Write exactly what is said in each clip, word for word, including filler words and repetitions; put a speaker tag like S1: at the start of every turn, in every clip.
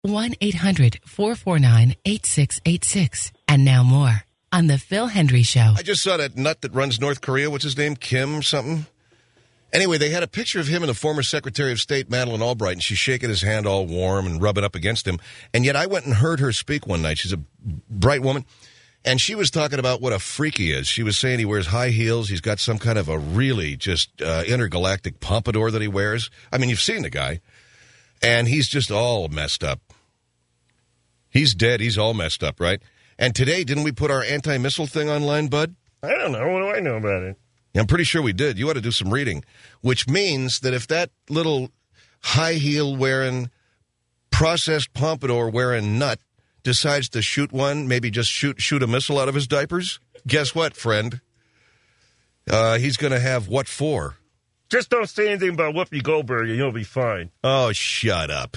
S1: one eight hundred four four nine eight six eight six. And now more on The Phil Hendrie Show.
S2: I just saw that nut that runs North Korea. What's his name? Kim something? Anyway, they had a picture of him and the former Secretary of State, Madeleine Albright, and she's shaking his hand all warm and rubbing up against him. And yet I went and heard her speak one night. She's a bright woman. And she was talking about what a freak he is. She was saying he wears high heels. He's got some kind of a really just uh, intergalactic pompadour that he wears. I mean, you've seen the guy. And he's just all messed up. He's dead. He's all messed up, right? And today, didn't we put our anti-missile thing online, Bud?
S3: I don't know. What do I know about it?
S2: I'm pretty sure we did. You ought to do some reading, which means that if that little high-heel-wearing, processed pompadour-wearing nut decides to shoot one, maybe just shoot shoot a missile out of his diapers, guess what, friend? Uh, he's going to have what for?
S3: Just don't say anything about Whoopi Goldberg and you'll be fine.
S2: Oh, shut up.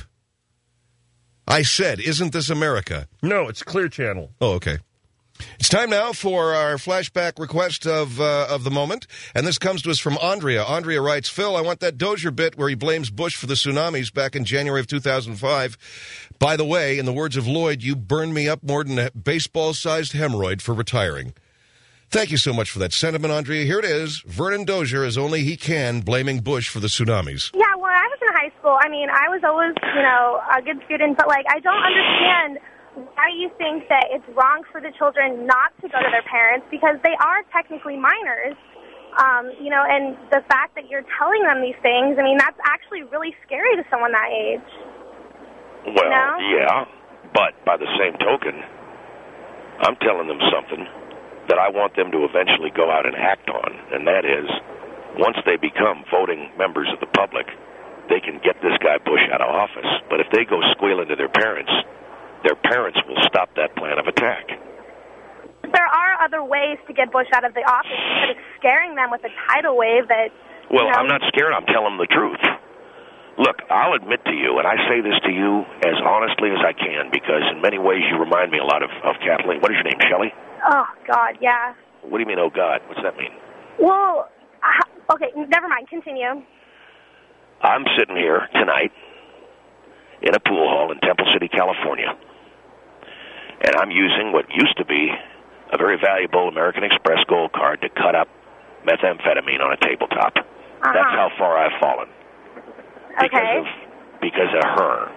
S2: I said, isn't this America?
S3: No, it's Clear Channel.
S2: Oh, okay. It's time now for our flashback request of uh, of the moment, and this comes to us from Andrea. Andrea writes, Phil, I want that Dozier bit where he blames Bush for the tsunamis back in January of two thousand five. By the way, in the words of Lloyd, you burned me up more than a baseball-sized hemorrhoid for retiring. Thank you so much for that sentiment, Andrea. Here it is. Vernon Dozier, as only he can, blaming Bush for the tsunamis.
S4: Yeah, when I was in high school, I mean, I was always, you know, a good student, but, like, I don't understand why you think that it's wrong for the children not to go to their parents, because they are technically minors, um, you know, and the fact that you're telling them these things, I mean, that's actually really scary to someone that age.
S5: Well,
S4: you know?
S5: yeah, but by the same token, I'm telling them something that I want them to eventually go out and act on, and that is, once they become voting members of the public, they can get this guy Bush out of office. But if they go squealing to their parents, their parents will stop that plan of attack.
S4: There are other ways to get Bush out of the office instead of scaring them with a tidal wave that...
S5: Well,
S4: you know,
S5: I'm not scared. I'm telling them the truth. Look, I'll admit to you, and I say this to you as honestly as I can, because in many ways you remind me a lot of, of Kathleen. What is your name, Shelley?
S4: Oh, God, yeah.
S5: What do you mean, oh, God? What's that mean?
S4: Well, uh, okay, never mind. Continue.
S5: I'm sitting here tonight in a pool hall in Temple City, California, and I'm using what used to be a very valuable American Express gold card to cut up methamphetamine on a tabletop.
S4: Uh-huh.
S5: That's how far I've fallen. Because
S4: Okay.
S5: of because of her.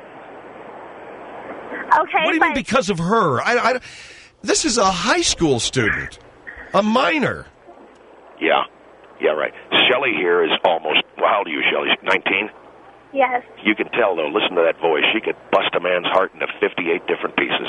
S4: Okay,
S2: What do you
S4: but...
S2: mean because of her? I, I, this is a high school student, a minor.
S5: Yeah, yeah, right. Shelley here is almost, well, how old are you, Shelley? nineteen?
S4: Yes.
S5: You can tell, though, listen to that voice. She could bust a man's heart into fifty-eight different pieces.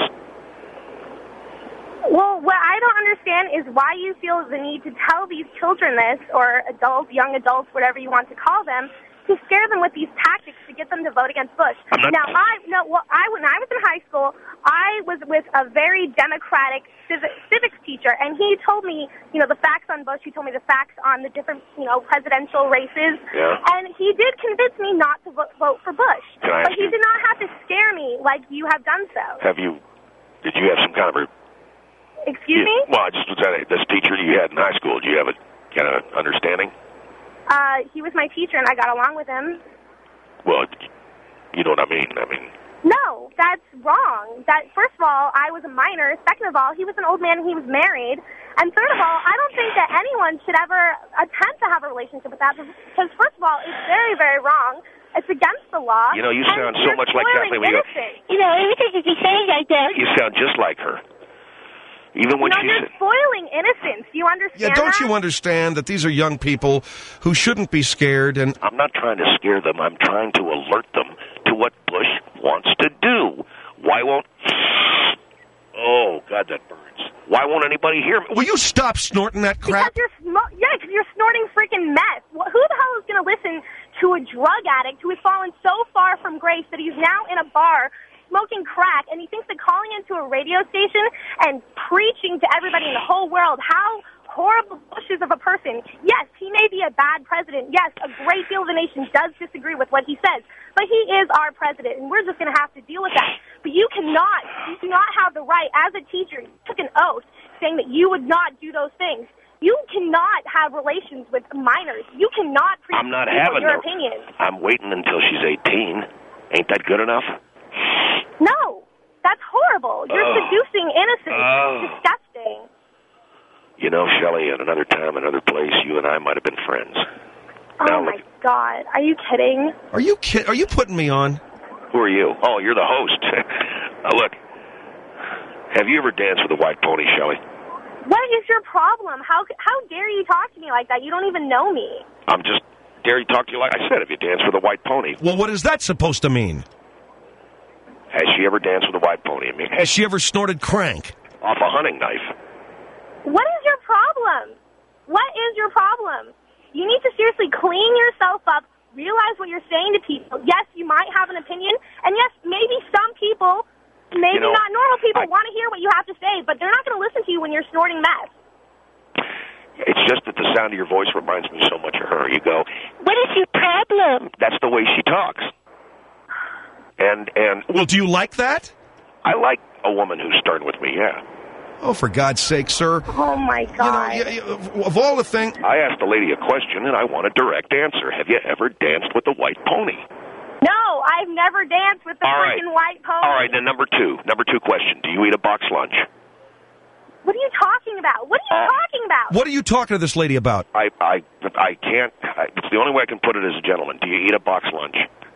S4: Well, what I don't understand is why you feel the need to tell these children this, or adults, young adults, whatever you want to call them, to scare them with these tactics to get them to vote against Bush.
S5: I'm not...
S4: Now, I no, well, I when I was in high school, I was with a very democratic civ- civics teacher, and he told me, you know, the facts on Bush. He told me the facts on the different, you know, presidential races.
S5: Yeah.
S4: And he did convince me not to vote, vote for Bush.
S5: Can I ask
S4: but he
S5: you-
S4: did not have to scare me like you have done so.
S5: Have you, did you have some kind of a...
S4: Excuse
S5: you,
S4: me?
S5: Well, I just was at this teacher you had in high school, do you have a kind of understanding?
S4: Uh, he was my teacher, and I got along with him.
S5: Well, you know what I mean. I mean,
S4: No, that's wrong. That first of all, I was a minor. Second of all, he was an old man and he was married. And third of all, I don't think that anyone should ever attempt to have a relationship with that, because first of all, it's very, very wrong. It's against the law.
S5: you know, you
S4: and
S5: sound so
S4: you're
S5: much like
S4: spoiling
S5: Kathleen when you go,
S4: innocent. You know, everything that you say like that.
S5: you sound just like her. Even when
S4: You know,
S5: she
S4: you're
S5: said...
S4: spoiling innocence. Do you understand
S2: Yeah, don't
S4: that?
S2: you understand that these are young people who shouldn't be scared? And
S5: I'm not trying to scare them. I'm trying to alert them to what Bush wants to do. Why won't... Oh, God, that burns. Why won't anybody hear me?
S2: will you stop snorting that crap?
S4: Because you're sm- yeah, because you're snorting freaking meth. Wh- Who the hell is going to listen to a drug addict who has fallen so far from grace that he's now in a bar smoking crack, and he thinks that calling into a radio station and preaching to everybody in the whole world how horrible Bush is of a person. Yes, he may be a bad president. Yes, a great deal of the nation does disagree with what he says, but he is our president, and we're just going to have to deal with that. But you cannot, you do not have the right, as a teacher, you took an oath saying that you would not do those things. You cannot have relations with minors. You cannot preach
S5: I'm not
S4: people
S5: having
S4: your
S5: no-
S4: opinions.
S5: I'm waiting until she's eighteen. Ain't that good enough?
S4: No, horrible. You're
S5: Oh.
S4: seducing innocence.
S5: Oh.
S4: It's disgusting.
S5: You know, Shelley, at another time, another place, you and I might have been friends.
S4: Oh,
S5: Now
S4: my
S5: look-
S4: God. Are you kidding?
S2: Are you kid- Are you putting me on?
S5: Who are you? Oh, you're the host. Now, look, have you ever danced with a white pony, Shelley?
S4: What is your problem? How how dare you talk to me like that? You don't even know me.
S5: I'm just dare you talk to you like I said. Have you danced with a white pony?
S2: Well, what is that supposed to mean?
S5: Has she ever danced with a white pony? I mean,
S2: Has she ever snorted crank?
S5: off a hunting knife.
S4: What is your problem? What is your problem? You need to seriously clean yourself up, realize what you're saying to people. Yes, you might have an opinion, and yes, maybe some people, maybe
S5: You know,
S4: not normal people,
S5: I-
S4: want to hear what you have to say, but they're not going to listen to you when you're snorting meth.
S5: It's just that the sound of your voice reminds me so much of her. You go, what is your problem? That's the way she talks. And and
S2: Well, do you like that?
S5: I like a woman who's stern with me, yeah.
S2: Oh, for God's sake, sir.
S4: Oh, my God.
S2: You know, you, you, of all the things...
S5: I asked the lady a question, and I want a direct answer. Have you ever danced with a white pony?
S4: No, I've never danced with the
S5: All right.
S4: freaking white pony.
S5: All right, then number two. Number two question. Do you eat a box lunch?
S4: What are you talking about? What are you
S5: Uh,
S4: talking about?
S2: What are you talking to this lady about?
S5: I I, I can't. I, it's the only way I can put it as a gentleman. Do you eat a box lunch?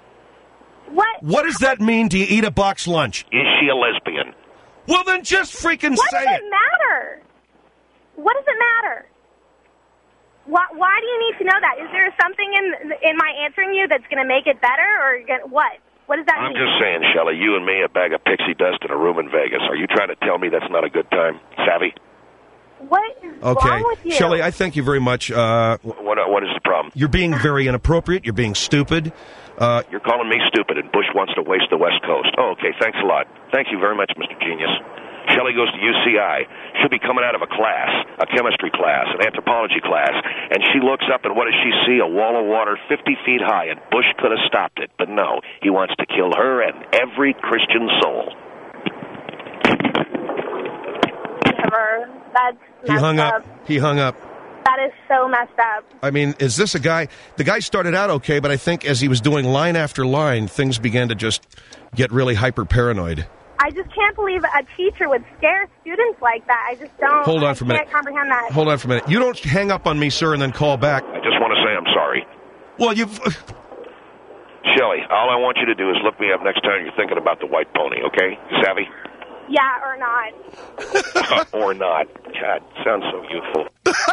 S4: What?
S2: What does that mean, do you eat a box lunch?
S5: Is she a lesbian?
S2: Well, then just freaking
S4: What
S2: say
S4: does
S2: it.
S4: it matter? What does it matter? Why, why do you need to know that? Is there something in in my answering you that's going to make it better, or gonna, what? What does that
S5: I'm
S4: mean?
S5: just saying, Shelley, you and me, a bag of pixie dust in a room in Vegas. Are you trying to tell me that's not a good time? Savvy?
S4: What is
S2: Okay.
S4: wrong with you?
S2: Shelley, I thank you very much. Uh,
S5: What, what is the problem?
S2: you're being very inappropriate. You're being stupid. Uh,
S5: You're calling me stupid, and Bush wants to waste the West Coast. Oh, okay, thanks a lot. Thank you very much, Mister Genius. Shelley goes to U C I. She'll be coming out of a class, a chemistry class, an anthropology class, and she looks up, and what does she see? A wall of water fifty feet high, and Bush could have stopped it. But no, he wants to kill her and every Christian soul.
S4: Never. That's
S2: he
S4: messed
S2: hung up. He hung up.
S4: That is so messed up.
S2: I mean, is this a guy? The guy started out okay, but I think as he was doing line after line, things began to just get really hyper paranoid.
S4: I just can't believe a teacher would scare students like that. I just don't.
S2: Hold on
S4: I
S2: for a minute.
S4: can't comprehend that.
S2: Hold on for a minute. You don't hang up on me, sir, and then call back.
S5: I just want to say I'm sorry.
S2: Well, you've.
S5: Shelley, all I want you to do is look me up next time you're thinking about the white pony, okay? Savvy?
S4: Yeah, or not.
S5: Or not. God, sounds so youthful.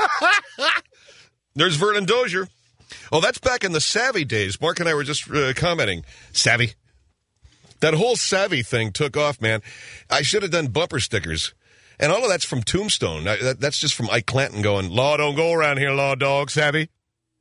S2: There's Vernon Dozier. Oh, that's back in the Savvy days. Mark and I were just uh, commenting. Savvy. That whole Savvy thing took off, man. I should have done bumper stickers. And all of that's from Tombstone. I, that, that's just from Ike Clanton going, law don't go around here, law dog, Savvy.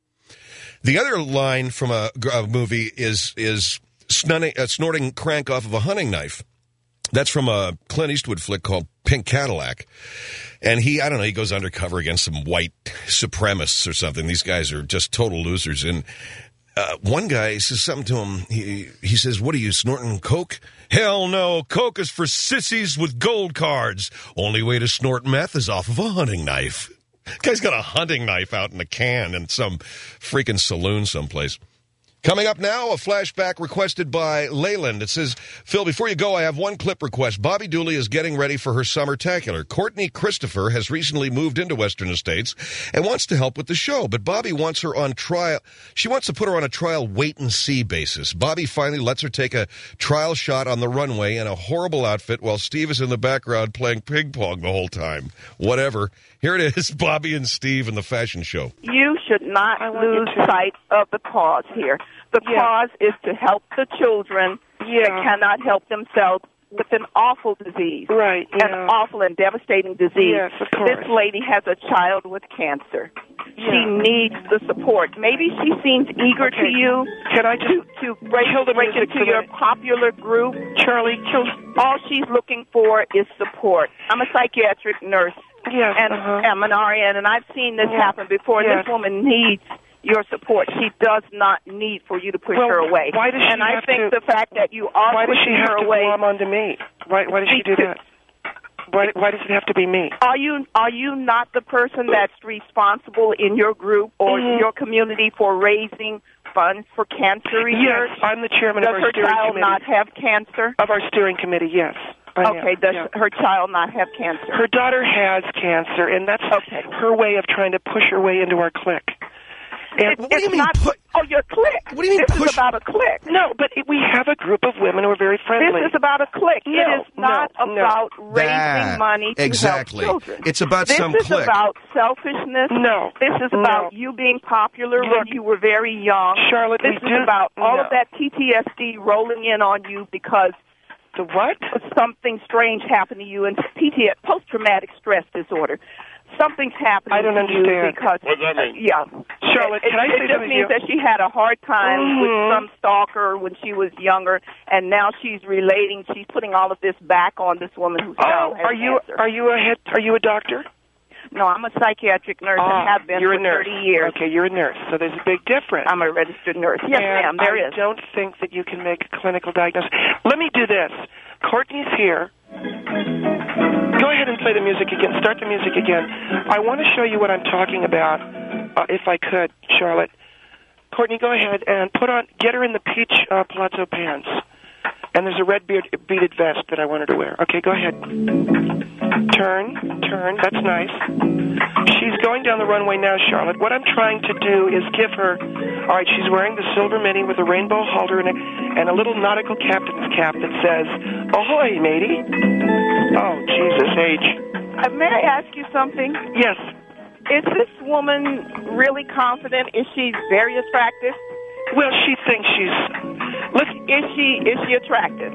S2: The other line from a, a movie is is snunning, uh, snorting crank off of a hunting knife. That's from a Clint Eastwood flick called Pink Cadillac. And he, I don't know, he goes undercover against some white supremacists or something. These guys are just total losers. And uh, one guy says something to him. He, he says, what are you, snorting coke? Hell no, coke is for sissies with gold cards. Only way to snort meth is off of a hunting knife. Guy's got a hunting knife out in a can in some freaking saloon someplace. Coming up now, a flashback requested by Leyland. It says, Phil, before you go, I have one clip request. Bobby Dooley is getting ready for her summer-tacular. Courtney Christopher has recently moved into Western Estates and wants to help with the show, but Bobby wants her on trial. She wants to put her on a trial wait-and-see basis. Bobby finally lets her take a trial shot on the runway in a horrible outfit while Steve is in the background playing ping pong the whole time. Whatever. Here it is, Bobby and Steve in the fashion show.
S6: You should not lose sight of the cause here. The
S7: Yeah.
S6: cause is to help the children
S7: Yeah.
S6: that cannot help themselves with an awful disease.
S7: Right,
S6: An
S7: yeah.
S6: awful and devastating disease.
S7: Yes, of course.
S6: This lady has a child with cancer. She
S7: Yeah.
S6: needs the support. Maybe she seems eager
S7: Okay.
S6: to you
S7: Can I
S6: to,
S7: just
S6: to break,
S7: kill the
S6: break
S7: music
S6: into
S7: for
S6: your
S7: the-
S6: popular group.
S7: Charlie, kill...
S6: All she's looking for is support. I'm a psychiatric nurse.
S7: Yes,
S6: and
S7: uh-huh.
S6: I'm an R N, and I've seen this
S7: Yeah.
S6: happen before.
S7: Yes.
S6: This woman needs your support. She does not need for you to push
S7: Well,
S6: her away.
S7: why does she
S6: and I
S7: have
S6: think
S7: to-
S6: the fact that you are
S7: Why does
S6: pushing
S7: she have
S6: her
S7: to
S6: away.
S7: glom onto me? Why, why does she do that? Why, why does it have to be me?
S6: Are you are you not the person that's responsible in your group or
S7: Mhm.
S6: your community for raising funds for cancer research?
S7: Yes, I'm the chairman
S6: Does
S7: of our
S6: her
S7: steering
S6: child
S7: committee.
S6: not have cancer?
S7: Of our steering committee, yes. I am,
S6: Okay, does
S7: yeah.
S6: her child not have cancer?
S7: Her daughter has cancer, and that's
S6: Okay.
S7: her way of trying to push her way into our clique. And
S6: It's,
S2: What do you
S6: it's
S2: mean
S6: not,
S2: put-
S6: oh, your clique.
S2: What do you mean
S6: This
S2: push-
S6: is about a clique.
S7: no, but it, we have a group of women who are very friendly.
S6: This is about a clique.
S7: No,
S6: it is not
S7: no, no.
S6: about raising
S2: That-
S6: money to
S2: exactly.
S6: help children.
S2: It's about
S6: this
S2: some
S6: is
S2: clique.
S6: about selfishness.
S7: No,
S6: This is
S7: no.
S6: about you being popular when
S7: Look,
S6: you were very young.
S7: Charlotte,
S6: This
S7: we
S6: is
S7: do-
S6: about all
S7: no.
S6: of that P T S D rolling in on you because
S7: The what?
S6: something strange happened to you, and P T S D, post-traumatic stress disorder. Something's happening
S7: I don't
S6: to
S7: understand.
S6: you because
S3: What does that mean?
S6: yeah,
S7: Charlotte,
S6: it,
S7: can I
S6: it
S7: say
S6: just
S7: something to
S6: means
S7: you?
S6: that she had a hard time
S7: Mhm.
S6: with some stalker when she was younger, and now she's relating. She's putting all of this back on this woman who's now
S7: Oh,
S6: has
S7: are you
S6: cancer.
S7: are you a head, are you a doctor?
S6: No, I'm a psychiatric nurse
S7: Ah,
S6: and have been
S7: you're
S6: for
S7: a nurse.
S6: thirty years.
S7: Okay, you're a nurse, so there's a big difference.
S6: I'm a registered nurse. Yes,
S7: and
S6: ma'am. There
S7: I
S6: is.
S7: don't think that you can make a clinical diagnosis. Let me do this. Courtney's here. Go ahead and play the music again. Start the music again. I want to show you what I'm talking about, uh, if I could, Charlotte. Courtney, go ahead and put on, get her in the peach uh, palazzo pants. And there's a red beard, beaded vest that I want her to wear. Okay, go ahead. Turn, turn. That's nice. She's going down the runway now, Charlotte. What I'm trying to do is give her, all right, she's wearing the silver mini with a rainbow halter and a, and a little nautical captain's cap that says, ahoy, matey. Oh, Jesus H.
S6: Uh, may I ask you something?
S7: Yes.
S6: Is this woman really confident? Is she very attractive?
S7: Well, she thinks she's, let's,
S6: Is she is she attractive?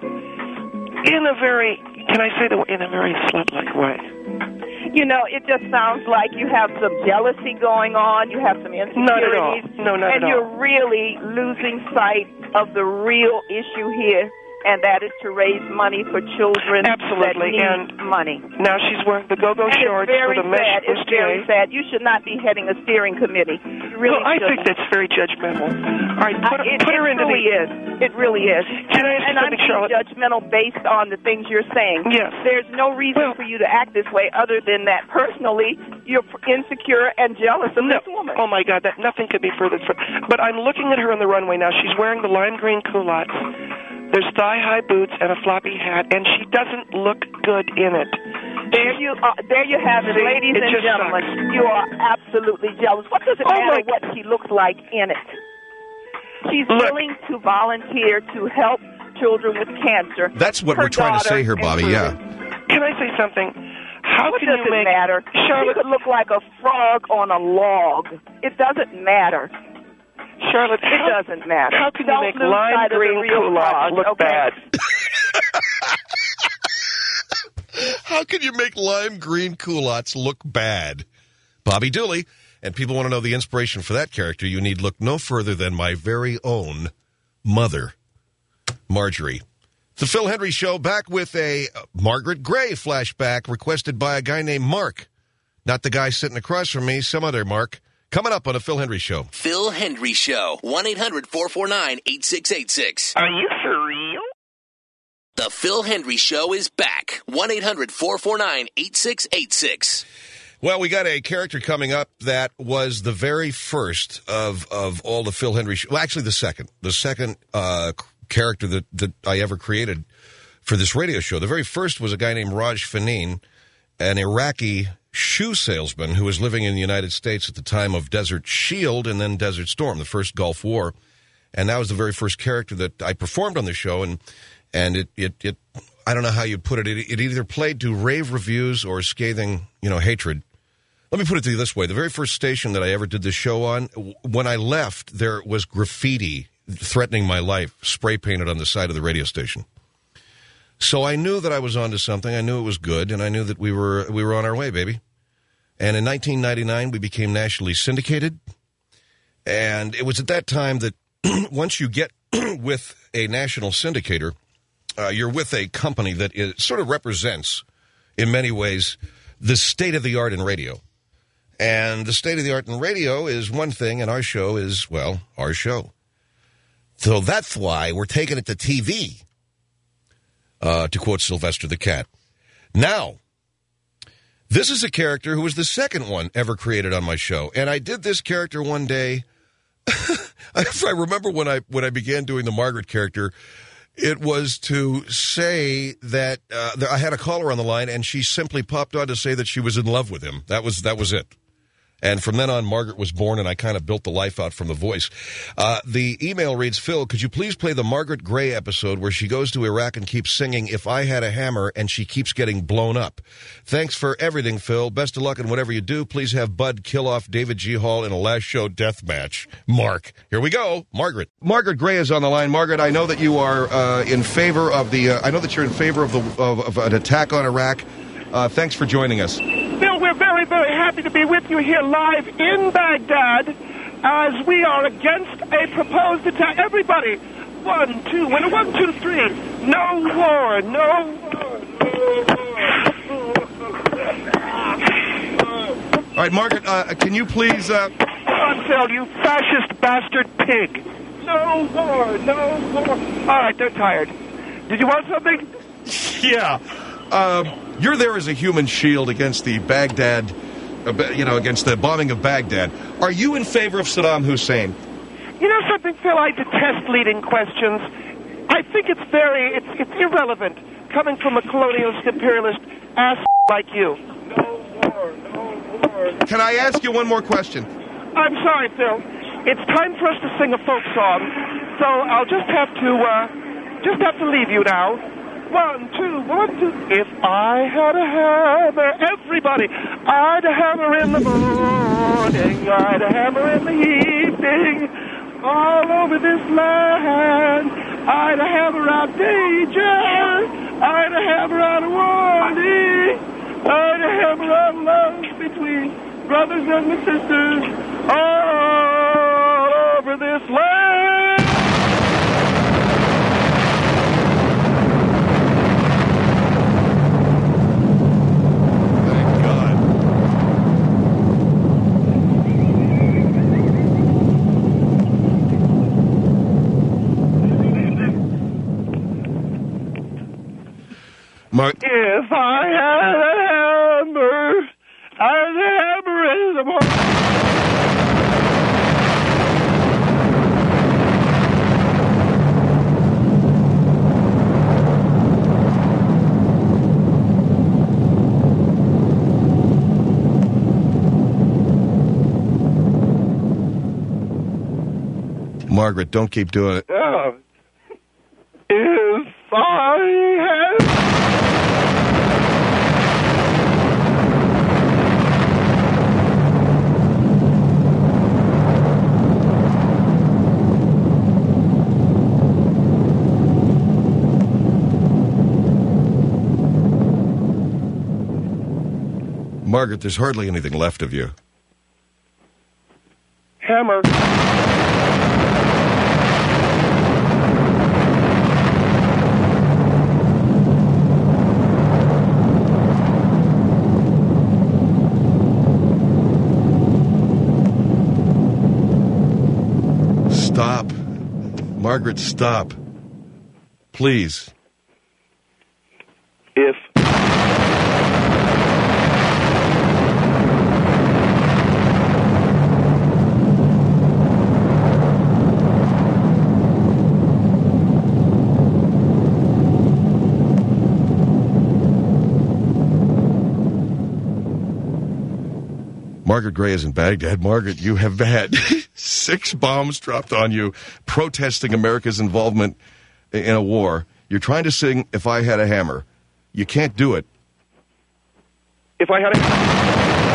S7: in a very, can I say the in a very slut-like way?
S6: You know, it just sounds like you have some jealousy going on. You have some insecurities.
S7: Not at all. No, not
S6: and
S7: at all.
S6: you're really losing sight of the real issue here, and that is to raise money for children
S7: Absolutely,
S6: that need
S7: and
S6: money.
S7: Now she's wearing the go-go
S6: And
S7: shorts
S6: it's very
S7: with a mesh
S6: sad. It's very
S7: bustier.
S6: sad. You should not be heading a steering committee. You really
S7: Well, I
S6: shouldn't.
S7: think that's very judgmental. All right, put,
S6: Uh, it,
S7: put her
S6: it
S7: into
S6: really
S7: the...
S6: is. It really is.
S7: Can I ask you
S6: and I'm
S7: something,
S6: being
S7: Charlotte?
S6: judgmental based on the things you're saying.
S7: Yes.
S6: There's no reason
S7: Well-
S6: for you to act this way other than that personally you're insecure and jealous of
S7: No.
S6: this woman.
S7: Oh, my God, that nothing could be further from... But I'm looking at her on the runway now. She's wearing the lime green culottes. There's thigh-high boots and a floppy hat, and she doesn't look good in it.
S6: There you are. There you have it,
S7: See,
S6: ladies
S7: it
S6: and
S7: just
S6: gentlemen.
S7: sucks.
S6: You are absolutely jealous. What does it
S7: Oh,
S6: matter
S7: my-
S6: what she looks like in it? She's
S7: Look.
S6: willing to volunteer to help children with cancer.
S2: That's what
S6: Her
S2: we're trying to
S6: daughter
S2: say here, Bobby, yeah.
S6: included.
S7: Can I say something? How
S6: What
S7: can
S6: does
S7: you
S6: it
S7: make...
S6: matter?
S7: Charlotte,
S6: She could look like a frog on a log. It doesn't matter.
S7: Charlotte,
S6: It
S7: how,
S6: doesn't matter.
S7: how can
S6: Don't
S7: you make
S6: lose
S7: lime
S6: sight of the
S7: green
S6: real
S7: culottes
S6: frog,
S7: look
S6: okay?
S7: bad?
S2: How can you make lime green culottes look bad? Bobby Dooley. And people want to know the inspiration for that character. You need look no further than my very own mother, Marjorie. The Phil Hendry Show, back with a uh, Margaret Gray flashback requested by a guy named Mark. Not the guy sitting across from me, some other Mark. Coming up on the Phil Hendry Show.
S8: Phil Hendry Show. one eight hundred four four nine eight six eight six.
S3: Are you for real?
S8: The Phil Hendry Show is back. one eight hundred four four nine eight six eight six.
S2: Well, we got a character coming up that was the very first of, of all the Phil Hendry Show. Well, actually, the second. The second uh, character that, that I ever created for this radio show. The very first was a guy named Raj Faneen, an Iraqi shoe salesman who was living in the United States at the time of Desert Shield and then Desert Storm, the first Gulf War. And that was the very first character that I performed on the show. And and it, it, it I don't know how you'd put it. It, it either played to rave reviews or scathing, you know, hatred. Let me put it to you this way. The very first station that I ever did this show on, when I left, there was graffiti threatening my life, spray painted on the side of the radio station. So I knew that I was onto something. I knew it was good, and I knew that we were we were on our way, baby. And in nineteen ninety-nine, we became nationally syndicated. And it was at that time that once you get with a national syndicator, uh, you're with a company that is, sort of represents, in many ways, the state of the art in radio. And the state of the art in radio is one thing, and our show is, well, our show. So that's why we're taking it to T V, uh, to quote Sylvester the Cat. Now, this is a character who was the second one ever created on my show. And I did this character one day. I remember when I when I began doing the Margaret character, It was to say that uh, I had a caller on the line, and she simply popped on to say that she was in love with him. That was that was it. And from then on, Margaret was born, and I kind of built the life out from the voice. Uh, the email reads, Phil, could you please play the Margaret Gray episode where she goes to Iraq and keeps singing If I Had a Hammer, and she keeps getting blown up? Thanks for everything, Phil. Best of luck in whatever you do. Please have Bud kill off David G. Hall in a last show death match. Mark. Here we go. Margaret. Margaret Gray is on the line. Margaret, I know that you are uh, in favor of the, uh, I know that you're in favor of, the, of, of an attack on Iraq. Uh, thanks for joining us.
S7: Bill, we're very, very happy to be with you here live in Baghdad as we are against a proposed attack. Everybody, one, two, one, one, two, three. No war, no war, no war.
S2: All right, Margaret, uh, can you please... Uh...
S7: Come on, Phil, you fascist bastard pig. No war, no war. All right, they're tired. Did you want something?
S2: Yeah. Uh, you're there as a human shield against the Baghdad, uh, you know, against the bombing of Baghdad. Are you in favor of Saddam Hussein?
S7: You know something, Phil? I detest leading questions. I think it's very, it's, it's irrelevant coming from a colonialist imperialist ass like you. No war, no war.
S2: Can I ask you one more question?
S7: I'm sorry, Phil. It's time for us to sing a folk song, so I'll just have to, uh, just have to leave you now. One, two, one, two. If I had a hammer, everybody, I'd a hammer in the morning, I'd a hammer in the evening, all over this land, I'd a hammer out danger, I'd a hammer out a warning, I'd a hammer out love between brothers and sisters, all over this land.
S2: Mark.
S7: If I had a hammer, I'd hammer in the morning.
S2: Margaret, don't keep doing it.
S7: Oh. If I had...
S2: Margaret, there's hardly anything left of you.
S7: Hammer.
S2: Stop. Margaret, stop. Please.
S7: If...
S2: Margaret Gray is in Baghdad. Margaret, you have had six bombs dropped on you protesting America's involvement in a war. You're trying to sing If I Had a Hammer. You can't do it.
S7: If I had a...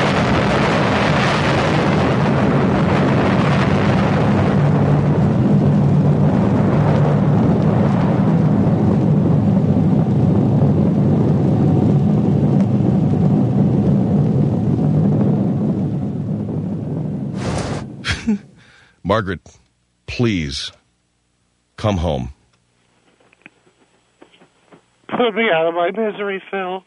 S2: Margaret, please, come home.
S7: Put me out of my misery, Phil.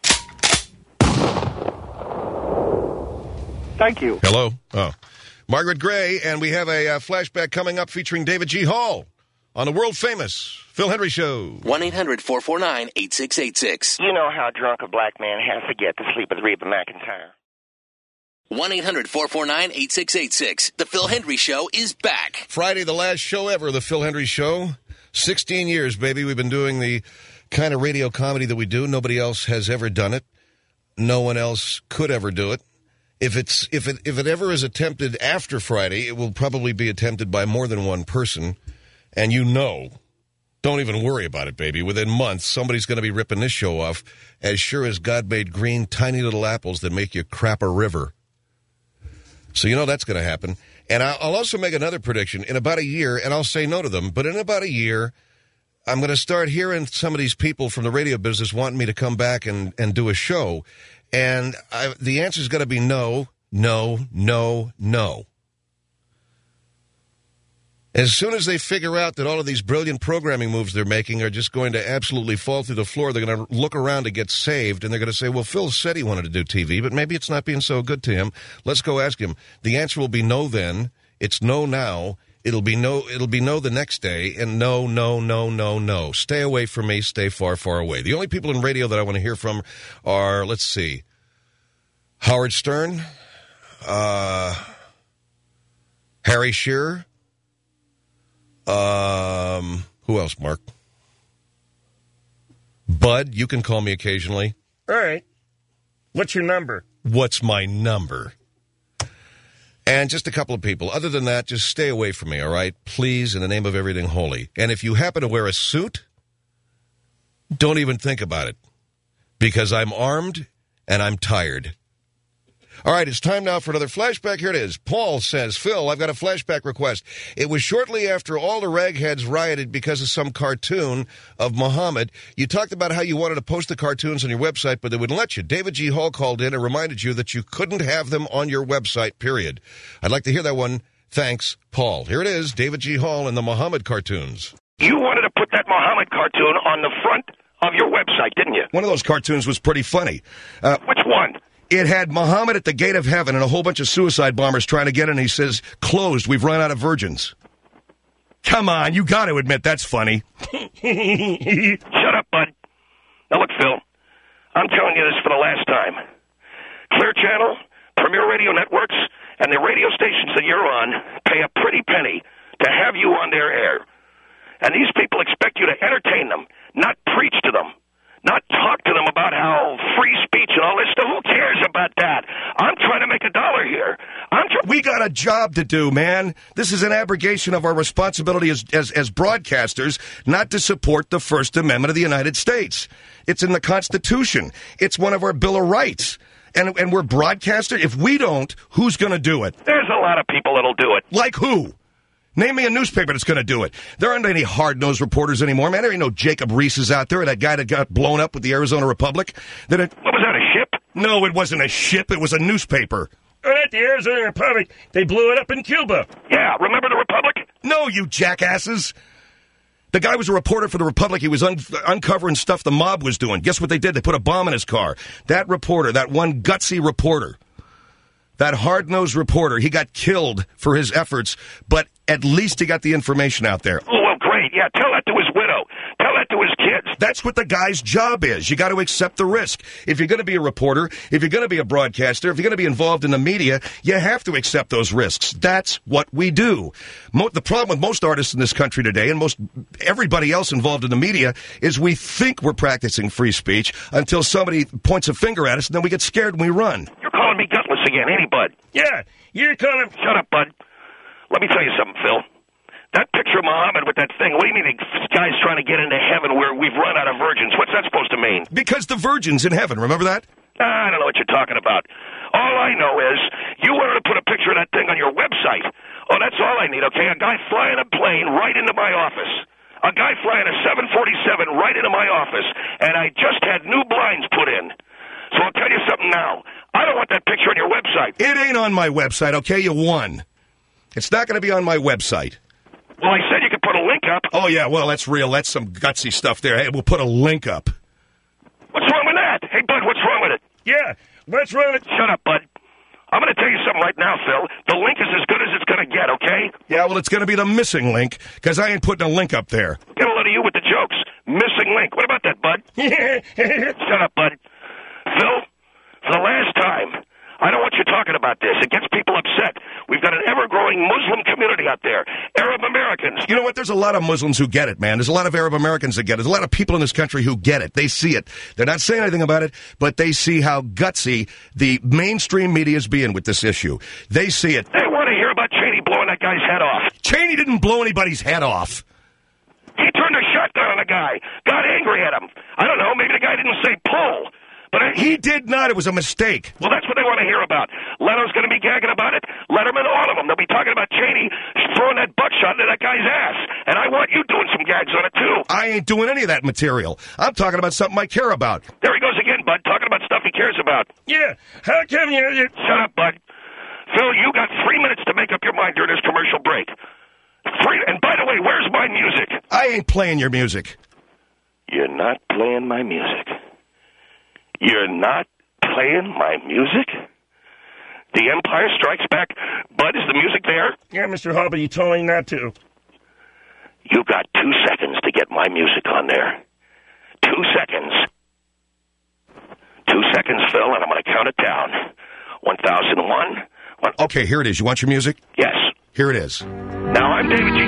S7: Thank you.
S2: Hello? Oh. Margaret Gray, and we have a uh, flashback coming up featuring David G. Hall on the world-famous Phil Hendry Show.
S8: one eight hundred four four nine eight six eight six.
S9: You know how drunk a black man has to get to sleep with Reba McEntire.
S8: one eight hundred four four nine eight six eight six. The Phil Hendry Show is back.
S2: Friday, the last show ever, the Phil Hendry Show. sixteen years, baby. We've been doing the kind of radio comedy that we do. Nobody else has ever done it. No one else could ever do it. If it's if it if it ever is attempted after Friday, it will probably be attempted by more than one person. And you know, don't even worry about it, baby. Within months, somebody's going to be ripping this show off as sure as God made green, tiny little apples that make you crap a river. So you know that's going to happen. And I'll also make another prediction. In about a year, and I'll say no to them, but in about a year, I'm going to start hearing some of these people from the radio business wanting me to come back and, and do a show. And I, the answer is going to be no, no, no, no. As soon as they figure out that all of these brilliant programming moves they're making are just going to absolutely fall through the floor, they're going to look around to get saved, and they're going to say, well, Phil said he wanted to do T V, but maybe it's not being so good to him. Let's go ask him. The answer will be no then. It's no now. It'll be no It'll be no the next day, and no, no, no, no, no. Stay away from me. Stay far, far away. The only people in radio that I want to hear from are, let's see, Howard Stern, uh, Harry Shearer, Um, who else, Mark? Bud, you can call me occasionally.
S3: All right. What's your number?
S2: What's my number? And just a couple of people. Other than that, just stay away from me, all right? Please, in the name of everything holy. And if you happen to wear a suit, don't even think about it. Because I'm armed and I'm tired. All right, it's time now for another flashback. Here it is. Paul says, Phil, I've got a flashback request. It was shortly after all the ragheads rioted because of some cartoon of Muhammad. You talked about how you wanted to post the cartoons on your website, but they wouldn't let you. David G. Hall called in and reminded you that you couldn't have them on your website, period. I'd like to hear that one. Thanks, Paul. Here it is, David G. Hall and the Muhammad cartoons.
S5: You wanted to put that Muhammad cartoon on the front of your website, didn't you?
S2: One of those cartoons was pretty funny. Uh,
S5: Which one?
S2: It had Muhammad at the gate of heaven and a whole bunch of suicide bombers trying to get in. He says, closed, we've run out of virgins. Come on, you got to admit that's funny.
S5: Shut up, bud. Now look, Phil, I'm telling you this for the last time. Clear Channel, Premier Radio Networks, and the radio stations that you're on pay a pretty penny to have you on their air. And these people expect you to entertain them, not preach to them. Not talk to them about how free speech and all this stuff. Who cares about that? I'm trying to make a dollar here. I'm tr-
S2: we got a job to do, man. This is an abrogation of our responsibility as, as, as broadcasters not to support the First Amendment of the United States. It's in the Constitution. It's one of our Bill of Rights. And, and we're broadcaster. If we don't, who's going to do it?
S5: There's a lot of people that'll do it.
S2: Like who? Name me a newspaper that's going to do it. There aren't any hard-nosed reporters anymore, man. There ain't no Jacob Reeses out there, that guy that got blown up with the Arizona Republic. That it,
S5: what was that, a ship?
S2: No, it wasn't a ship. It was a newspaper.
S3: Oh, not the Arizona Republic. They blew it up in Cuba.
S5: Yeah, remember the Republic?
S2: No, you jackasses. The guy was a reporter for the Republic. He was un- uncovering stuff the mob was doing. Guess what they did? They put a bomb in his car. That reporter, that one gutsy reporter, that hard-nosed reporter, he got killed for his efforts, but at least he got the information out there.
S5: Oh, well, great. Yeah, tell that to his widow. Tell that to his kids.
S2: That's what the guy's job is. You got to accept the risk. If you're going to be a reporter, if you're going to be a broadcaster, if you're going to be involved in the media, you have to accept those risks. That's what we do. Mo- the problem with most artists in this country today, and most everybody else involved in the media, is we think we're practicing free speech until somebody points a finger at us, and then we get scared and we run.
S5: You're calling me gutless again, ain't he, Bud?
S3: Yeah, you're calling...
S5: Shut up, Bud. Let me tell you something, Phil. That picture of Muhammad with that thing, what do you mean the guy's trying to get into heaven where we've run out of virgins? What's that supposed to mean?
S2: Because the virgin's in heaven, remember that?
S5: I don't know what you're talking about. All I know is you wanted to put a picture of that thing on your website. Oh, that's all I need, okay? A guy flying a plane right into my office. A guy flying a seven forty-seven right into my office, and I just had new blinds put in. So I'll tell you something now. I don't want that picture on your website.
S2: It ain't on my website, okay? You won. It's not going to be on my website.
S5: Well, I said you could put a link up.
S2: Oh, yeah, well, that's real. That's some gutsy stuff there. Hey, we'll put a link up.
S5: What's wrong with that? Hey, Bud, what's wrong with it?
S3: Yeah, what's wrong with it?
S5: Shut up, Bud. I'm going to tell you something right now, Phil. The link is as good as it's going to get, okay?
S2: Yeah, well, it's going to be the missing link, because I ain't putting a link up there.
S5: Get a load of you with the jokes. Missing link. What about that, Bud? Shut up, Bud. Phil, for the last time, I don't want you talking talking about this. It gets people upset. We've got an ever-growing Muslim community out there. Arab Americans.
S2: You know what? There's a lot of Muslims who get it, man. There's a lot of Arab Americans that get it. There's a lot of people in this country who get it. They see it. They're not saying anything about it, but they see how gutsy the mainstream media is being with this issue. They see it.
S5: They want to hear about Cheney blowing that guy's head off.
S2: Cheney didn't blow anybody's head off.
S5: He turned a shotgun on a guy, got angry at him. I don't know, maybe the guy didn't say pull. But I,
S2: he did not. It was a mistake.
S5: Well, that's what they want to hear about. Leno's going to be gagging about it. Letterman, all of them. They'll be talking about Cheney throwing that buckshot into that guy's ass. And I want you doing some gags on it, too.
S2: I ain't doing any of that material. I'm talking about something I care about.
S5: There he goes again, Bud, talking about stuff he cares about.
S3: Yeah, how come you... you...
S5: Shut up, Bud. Phil, you got three minutes to make up your mind during this commercial break. Three, and by the way, where's my music?
S2: I ain't playing your music.
S5: You're not playing my music. You're not playing my music? The Empire Strikes Back. Bud, is the music there?
S3: Yeah, Mister Hobby, you told me not to.
S5: You got two seconds to get my music on there. Two seconds. Two seconds, Phil, and I'm going to count it down. one thousand one. One...
S2: Okay, here it is. You want your music?
S5: Yes.
S2: Here it is.
S5: Now I'm David G.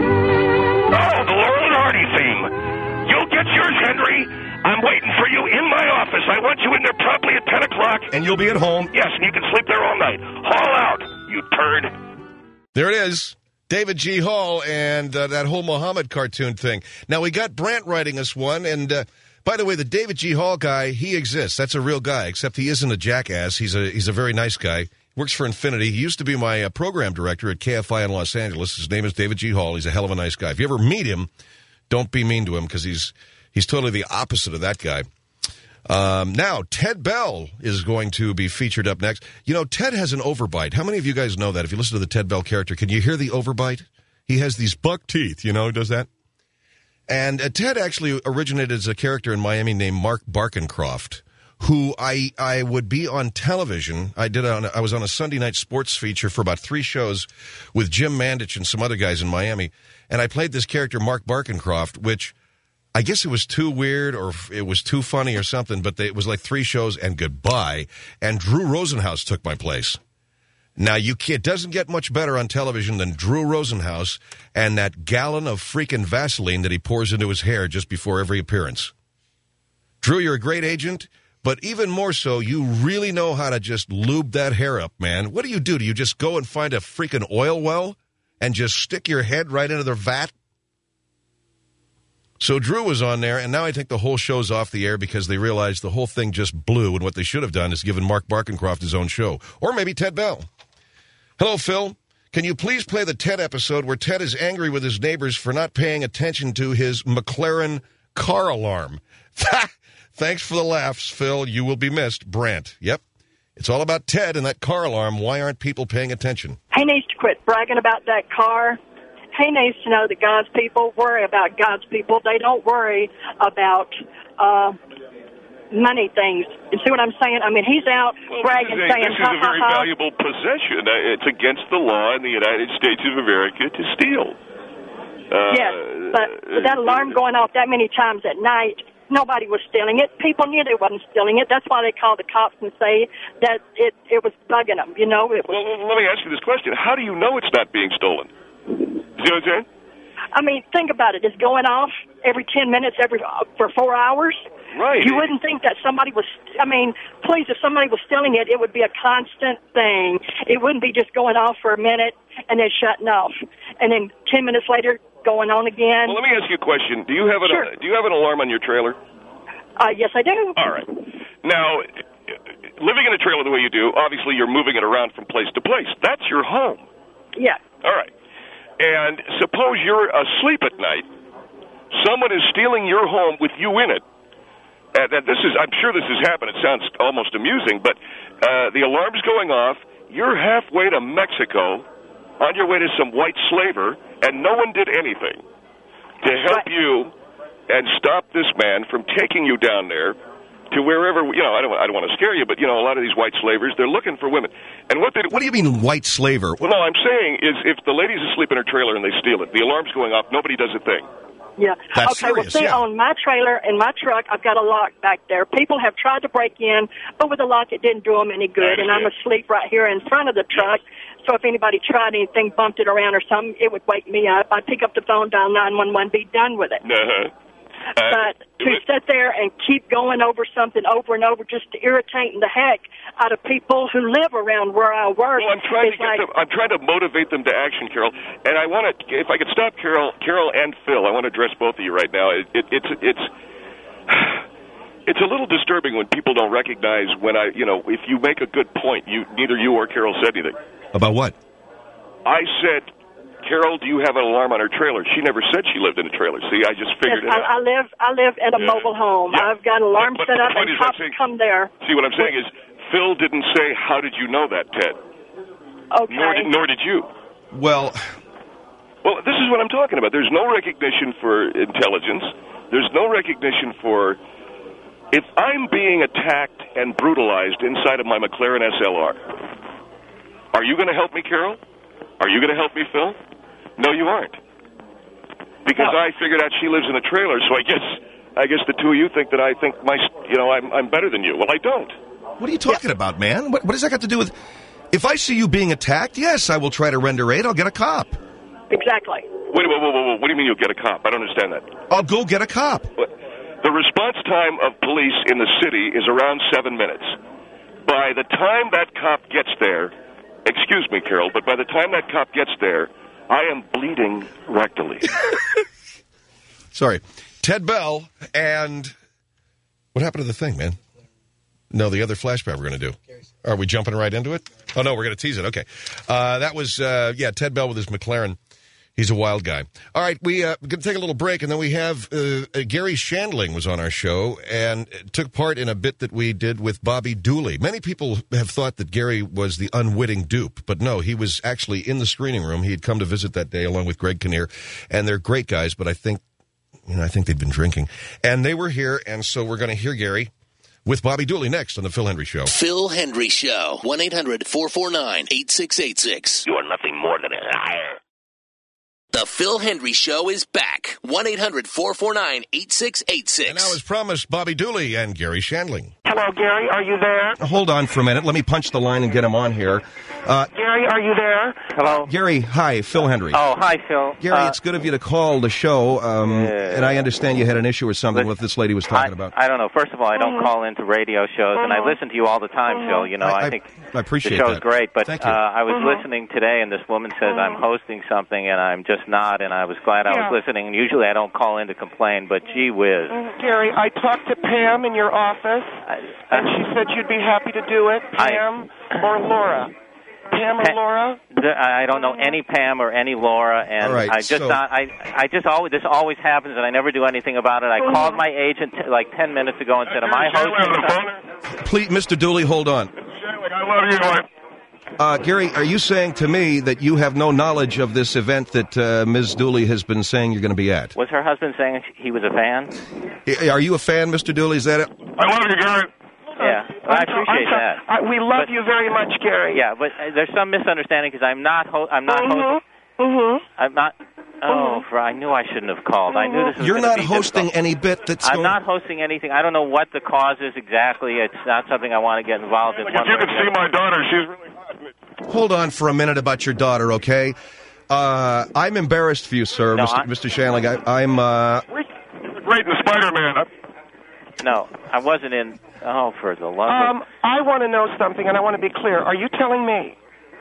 S5: Oh, the Laurel and Hardy theme. You'll get yours, Henry. I'm waiting for you in my office. I want you in there promptly at ten o'clock.
S2: And you'll be at home?
S5: Yes, and you can sleep there all night. Haul out, you turd.
S2: There it is. David G. Hall and uh, that whole Muhammad cartoon thing. Now, we got Brant writing us one, and uh, by the way, the David G. Hall guy, he exists. That's a real guy, except he isn't a jackass. He's a he's a very nice guy. Works for Infinity. He used to be my uh, program director at K F I in Los Angeles. His name is David G. Hall. He's a hell of a nice guy. If you ever meet him, don't be mean to him, because he's he's totally the opposite of that guy. Um, now, Ted Bell is going to be featured up next. You know, Ted has an overbite. How many of you guys know that? If you listen to the Ted Bell character, can you hear the overbite? He has these buck teeth, you know, does that? And uh, Ted actually originated as a character in Miami named Mark Barkencroft, who I I would be on television. I did on, I was on a Sunday night sports feature for about three shows with Jim Mandich and some other guys in Miami, and I played this character, Mark Barkencroft, which I guess it was too weird or it was too funny or something, but they, it was like three shows and goodbye, and Drew Rosenhaus took my place. Now, you can't, it doesn't get much better on television than Drew Rosenhaus and that gallon of freaking Vaseline that he pours into his hair just before every appearance. Drew, you're a great agent, but even more so, you really know how to just lube that hair up, man. What do you do? Do you just go and find a freaking oil well and just stick your head right into the vat? So Drew was on there, and now I think the whole show's off the air because they realized the whole thing just blew, and what they should have done is given Mark Barkencroft his own show. Or maybe Ted Bell. Hello, Phil. Can you please play the Ted episode where Ted is angry with his neighbors for not paying attention to his McLaren car alarm? Thanks for the laughs, Phil. You will be missed. Brant. Yep. It's all about Ted and that car alarm. Why aren't people paying attention?
S10: He needs to quit bragging about that car. He needs to know that God's people worry about God's people. They don't worry about uh, money things. You see what I'm saying? I mean, he's out
S11: well,
S10: bragging,
S11: this is a,
S10: saying,
S11: this is
S10: ha,
S11: a
S10: ha,
S11: very
S10: ha.
S11: valuable possession. Uh, It's against the law in the United States of America to steal. Uh,
S10: Yes, but with that alarm going off that many times at night, nobody was stealing it. People knew they wasn't stealing it. That's why they called the cops and say that it, it was bugging them, you know. It was,
S11: well, let me ask you this question. How do you know it's not being stolen? See what I'm saying?
S10: I mean, think about it. It's going off every ten minutes, every for four hours.
S11: Right.
S10: You wouldn't think that somebody was, I mean, please, if somebody was stealing it, it would be a constant thing. It wouldn't be just going off for a minute and then shutting off. And then ten minutes later, going on again.
S11: Well, let me ask you a question. Do you have an,
S10: Sure.
S11: uh, do you have an alarm on your trailer?
S10: Uh, yes, I do.
S11: All right. Now, living in a trailer the way you do, obviously you're moving it around from place to place. That's your home.
S10: Yeah.
S11: All right. And suppose you're asleep at night. Someone is stealing your home with you in it. And, and this is, I'm sure this has happened. It sounds almost amusing, but uh, the alarm's going off. You're halfway to Mexico, on your way to some white slaver, and no one did anything to help you and stop this man from taking you down there to wherever, you know, I don't, I don't want to scare you, but, you know, a lot of these white slavers, they're looking for women. And what they
S2: What do you mean white slaver?
S11: Well, no, I'm saying is if the lady's asleep in her trailer and they steal it, the alarm's going off, nobody does a thing.
S10: Yeah.
S2: That's
S10: okay, well,
S2: serious,
S10: see,
S2: yeah.
S10: on my trailer and my truck, I've got a lock back there. People have tried to break in, but with the lock, it didn't do them any good. And I'm asleep right here in front of the truck. So if anybody tried anything, bumped it around or something, it would wake me up. I'd pick up the phone, dial nine one one, be done with it.
S11: Uh-huh. Uh,
S10: But to sit there and keep going over something over and over just to irritate the heck out of people who live around where I work.
S11: Well, I'm trying to
S10: is
S11: get
S10: like,
S11: them, I'm trying to motivate them to action, Carol. And I want to, if I could stop Carol, Carol and Phil, I want to address both of you right now. It, it, it's it's it's a little disturbing when people don't recognize when I, you know, if you make a good point, you neither you or Carol said anything.
S2: About what?
S11: I said, Carol, do you have an alarm on her trailer? She never said she lived in a trailer. See, I just figured
S10: yes,
S11: it out.
S10: I, I live I live at a
S11: Yeah.
S10: mobile home.
S11: Yeah.
S10: I've got an alarm
S11: But- but
S10: set
S11: the
S10: up
S11: point
S10: and
S11: is, I'm
S10: cops
S11: saying-
S10: come there.
S11: See, what I'm saying is, Phil didn't say, how did you know that, Ted?
S10: Okay.
S11: Nor did, nor did you.
S2: Well,
S11: Well, this is what I'm talking about. There's no recognition for intelligence. There's no recognition for... If I'm being attacked and brutalized inside of my McLaren S L R, are you going to help me, Carol? Are you going to help me, Phil? No, you aren't. Because
S10: No.
S11: I figured out she lives in a trailer, so I guess I guess the two of you think that I think my, you know, I'm I'm better than you. Well, I don't.
S2: what are you talking about, man? What, what does that got to do with... If I see you being attacked, yes, I will try to render aid. I'll get a cop.
S10: Exactly.
S11: Wait, whoa, whoa, whoa, whoa. What do you mean you'll get a cop? I don't understand that.
S2: I'll go get a cop.
S11: The response time of police in the city is around seven minutes. By the time that cop gets there, excuse me, Carol, but by the time that cop gets there, I am bleeding rectally.
S2: Sorry. Ted Bell and... What happened to the thing, man? No, the other flashback we're going to do. Are we jumping right into it? Oh, no, we're going to tease it. Okay. Uh, that was, uh, yeah, Ted Bell with his McLaren. He's a wild guy. All right, we, uh, we're going to take a little break, and then we have uh, uh, Gary Shandling was on our show and took part in a bit that we did with Bobby Dooley. Many people have thought that Gary was the unwitting dupe, but no, he was actually in the screening room. He had come to visit that day along with Greg Kinnear, and they're great guys, but I think, you know, I think they'd been drinking. And they were here, and so we're going to hear Gary with Bobby Dooley next on the Phil Hendry Show.
S8: Phil Hendry Show. one eight hundred four four nine eight six eight six.
S9: You are nothing more than a liar.
S8: The Phil Hendry Show is back. one eight hundred four four nine eight six eight six.
S2: And now, as promised, Bobby Dooley and Gary Shandling.
S7: Hello, Gary. Are you there?
S2: Hold on for a minute. Let me punch the line and get him on here. Uh,
S7: Gary, are you there?
S12: Hello.
S2: Gary, hi. Phil Hendry.
S12: Oh, hi, Phil.
S2: Gary,
S12: Uh,
S2: it's good of you to call the show, um, and I understand you had an issue or something with this lady was talking
S12: I,
S2: about.
S12: I don't know. First of all, I don't call into radio shows, and I listen to you all the time, Phil. You know,
S2: I-
S12: I,
S2: I-
S12: think
S2: I appreciate
S12: the show's
S2: that.
S12: great. But
S2: Thank you.
S12: Uh, I was listening today, and this woman says I'm hosting something, and I'm just not. And I was glad I
S7: Yeah.
S12: was listening. And usually I don't call in to complain, but gee whiz.
S7: Gary, I talked to Pam in your office, and she said you'd be happy to do it.
S12: I-
S7: Pam or Laura? Pam or
S12: Pa-
S7: Laura?
S12: The- I don't know any Pam or any Laura, and
S2: All right,
S12: I just
S2: so-
S12: not, I I just always this always happens, and I never do anything about it. I called my agent t- like ten minutes ago and said, "Am I hosting?"
S2: Please, Mister Dooley, hold on.
S11: I love you.
S2: Uh, Gary, are you saying to me that you have no knowledge of this event that uh, Miz Dooley has been saying you're going to be at?
S12: Was her husband saying he was a fan?
S2: I- Are you a fan, Mister Dooley? Is that it?
S11: I love you, Gary.
S12: Yeah, well, I appreciate
S7: I'm
S12: that.
S7: so- I- we love
S12: But-
S7: you very much, Gary.
S12: Yeah, but uh, there's some misunderstanding because I'm not. Ho- I'm not.
S7: Mhm.
S12: Hosting,
S7: Mhm.
S12: I'm not. Oh, for, I knew I shouldn't have called. I knew this was
S2: You're
S12: gonna
S2: not
S12: be
S2: hosting
S12: difficult.
S2: any bit that's
S12: I'm
S2: going...
S12: not hosting anything. I don't know what the cause is exactly. It's not something I want to get involved in.
S11: Like,
S12: one
S11: if you
S12: way or
S11: could
S12: the
S11: see
S12: other.
S11: my daughter, she's really hot.
S2: Hold on for a minute about your daughter, okay? Uh, I'm embarrassed for you, sir,
S12: No,
S2: Mister
S12: I-
S2: Mister Shandling. I, I'm, uh...
S11: Great in Spider-Man.
S12: No, I wasn't in. Oh, for the love
S7: Um,
S12: of...
S7: I want to know something, and I want to be clear. Are you telling me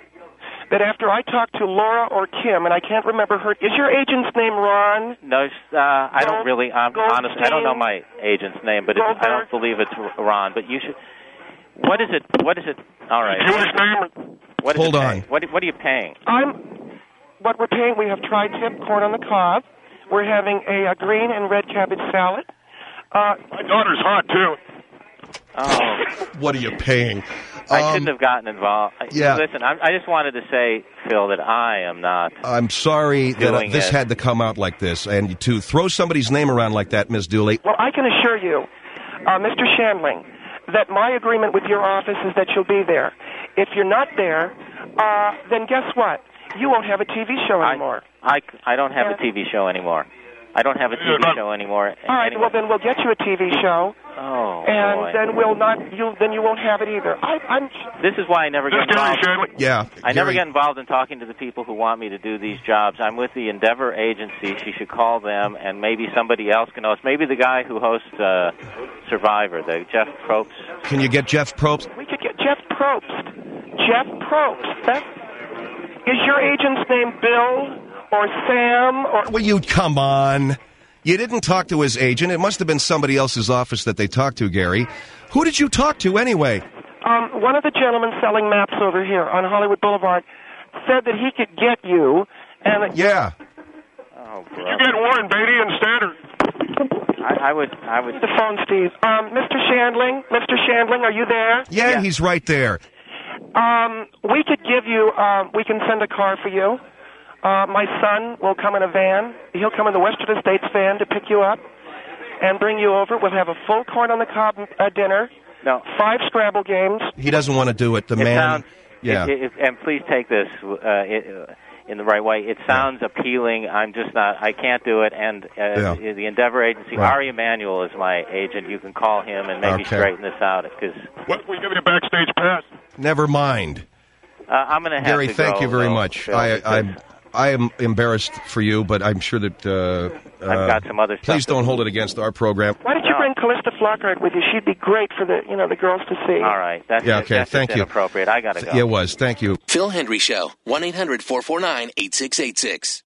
S7: that after I talked to Laura or Kim, and I can't remember her, is your agent's name Ron?
S12: No, uh, I don't really. I'm
S7: Goldstein?
S12: honest. I don't know my agent's name, but it's, I don't believe it's Ron. But you should. What is it? What is it? All right.
S11: Jewish name?
S12: What is
S2: Hold
S12: it
S2: on.
S12: paying? What, what are you paying?
S7: I'm. What we're paying, we have tri-tip corn on the cob. We're having a, a green and red cabbage salad. Uh,
S11: My daughter's hot, too.
S12: Oh,
S2: What are you paying?
S12: I
S2: Um,
S12: shouldn't have gotten involved.
S2: yeah.
S12: Listen, I, I just wanted to say, Phil, that I am not.
S2: I'm sorry that uh,
S12: Doing
S2: this
S12: it.
S2: had to come out like this, and to throw somebody's name around like that, Miss Dooley.
S7: well, I can assure you, uh, Mister Shandling, that my agreement with your office is that you'll be there. If you're not there, uh, then guess what? You won't have a T V show anymore.
S12: I, I don't have a T V show anymore. I don't have a T V show anymore.
S7: All right,
S12: anyway.
S7: well then we'll get you a T V show.
S12: Oh,
S7: and
S12: boy.
S7: then we'll not. You then you won't have it either. I, I'm.
S12: This is why I never get involved.
S2: Yeah,
S12: I never
S2: Gary.
S12: get involved in talking to the people who want me to do these jobs. I'm with the Endeavor Agency. She should call them, and maybe somebody else can host. Maybe the guy who hosts uh, Survivor, the Jeff Probst.
S2: Can you get Jeff Probst?
S7: We could get Jeff Probst. Jeff Probst. That is your agent's name, Bill or Sam or.
S2: Well, you come on. You didn't talk to his agent. It must have been somebody else's office that they talked to, Gary. Who did you talk to anyway?
S7: Um, one of the gentlemen selling maps over here on Hollywood Boulevard said that he could get you. And
S2: yeah.
S12: Oh,
S11: Did you get Warren Beatty instead? Or?
S12: I, I would. I would.
S7: The phone, Steve. Um, Mister Shandling. Mister Shandling, are you there?
S2: Yeah, yeah. He's right there.
S7: Um, we could give you. Uh, we can send a car for you. Uh, my son will come in a van. He'll come in the Western Estates van to pick you up and bring you over. We'll have a full corn on the cob uh, dinner.
S12: No.
S7: Five Scrabble games.
S2: He doesn't want to do it. The
S12: it
S2: man.
S12: Sounds,
S2: yeah.
S12: It, it, and please take this uh, it, uh, in the right way. It sounds yeah. appealing. I'm just not. I can't do it. And uh,
S2: yeah.
S12: the Endeavor Agency,
S2: right.
S12: Ari Emanuel is my agent. You can call him and maybe
S2: okay.
S12: straighten this out. Because
S11: what we give you a backstage pass?
S2: Never mind.
S12: Uh, I'm going to have
S2: Gary,
S12: to
S2: thank
S12: go,
S2: you very
S12: though,
S2: much.
S12: Phil,
S2: I, I, I am embarrassed for you, but I'm sure that uh,
S12: I've got some other stuff.
S2: Please don't hold it against our program.
S7: Why don't you
S12: no.
S7: bring Callista Flockhart with you? She'd be great for the you know the girls to see.
S12: All right, that's
S2: yeah, okay.
S12: That's
S2: Thank you.
S12: Inappropriate. I got to go.
S2: Yeah, it was. Thank you.
S8: Phil Hendry Show. one eight hundred four four nine eight six eight six.